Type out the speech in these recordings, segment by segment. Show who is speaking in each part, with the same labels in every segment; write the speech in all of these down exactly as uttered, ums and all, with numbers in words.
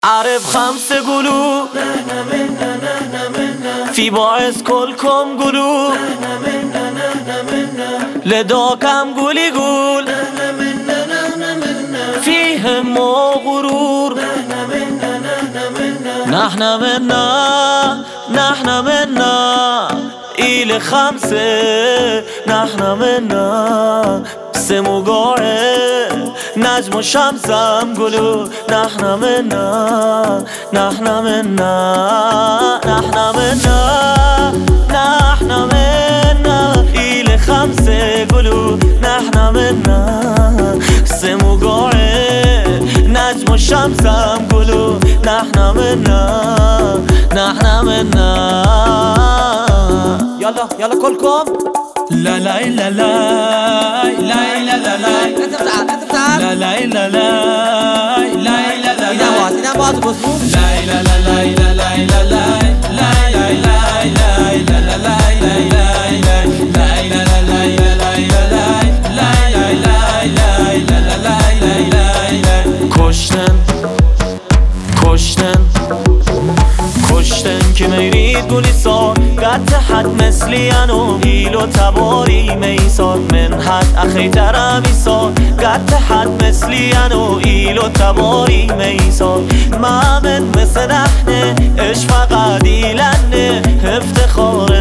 Speaker 1: عرف خمس قلوب في باعث كلكم قلوب لداكم قولي قول فيهم غرور نحن منا نحن منا إلى خمسة نحن منا سمو قاعد نجم الشمس هم قولوا نحن منا نحن منا نحن منا نحن منا إلى خمسة قولوا نحن منا سمو قاعد نجم الشمس هم قولوا نحن منا نحن منا يلا يلا كلكم
Speaker 2: لا لا لا لا لا لا لا لا
Speaker 3: انت بتعال انت بتعال
Speaker 2: لا لا لا لا لا لا لا
Speaker 3: ايدين بعض ايدين بعض مظبوط
Speaker 2: لا لا لا لا لا لا لا لا لا لا لا لا
Speaker 1: کشتن کشتن کشتن که میرید گلی سار قد حد مثلی انو هیل و تباری میسار من حد اخی ترمی سار قد حد مثلی انو هیل و تباری میسار ما من مثل نحنه اش فقط ایلنه افتخار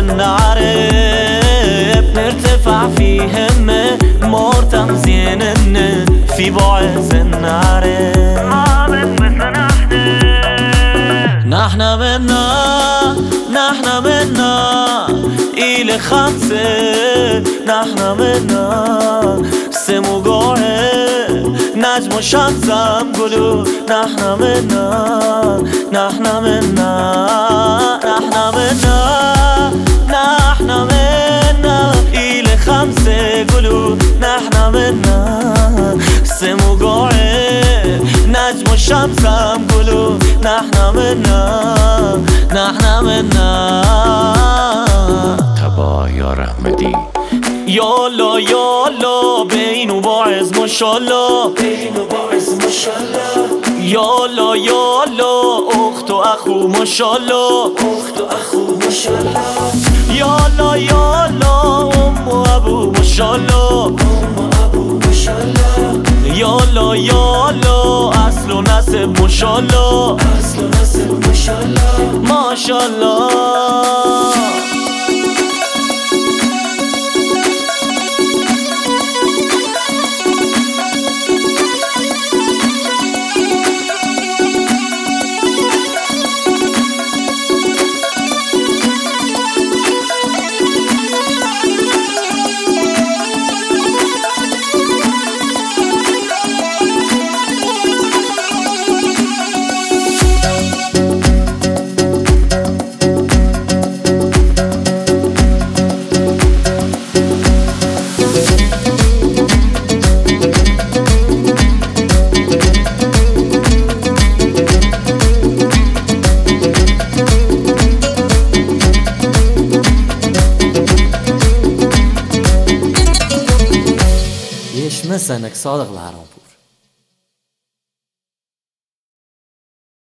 Speaker 1: نعرف نرتفع في همه مرتم زينن في بعز النعرف ما من مثل نحنه نحن منا نحن منا إلى خمسة نحن منا سمو قاعد نجم الشمس هم قولوا نحن منا نحن منا نحن منا نحن منا إلى خمسة قولوا نحن منا سمو قاعد نجم الشمس هم قولوا نحن منا نحن منا
Speaker 4: تبا یا رحمتی
Speaker 1: یالا یالا بین و باعث ماشالله
Speaker 2: بین و باعث ماشالله
Speaker 1: یالا یالا اخت و اخو ماشالله
Speaker 2: اخت و اخو ماشالله
Speaker 1: یالا یالا ام و ابو ماشالله
Speaker 2: ام و ابو ماشالله
Speaker 1: یالا یالا اصل و نسب ماشالله
Speaker 2: اصل و نسب ماشالله
Speaker 1: ماشالله
Speaker 3: يشمسنك صادق العرب